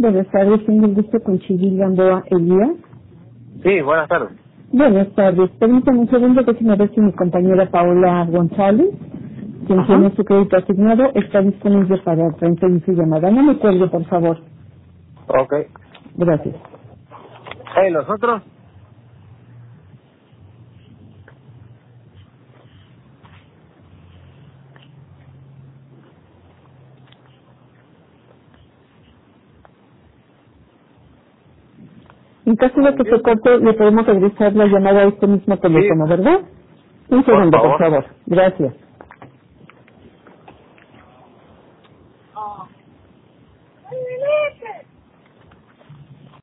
Buenas tardes, tengo el gusto con Chivil Gamboa Elías. Sí, buenas tardes. Buenas tardes, permítame un segundo, déjeme ver si mi compañera Paola González, quien Ajá. tiene su crédito asignado, está disponible para transferir su llamada. No me cuelgue, por favor. Ok. Gracias. ¿Los otros? En caso de que se corte, le podemos regresar la llamada a este mismo teléfono, Sí, ¿verdad? Un por segundo, por favor. favor. Gracias.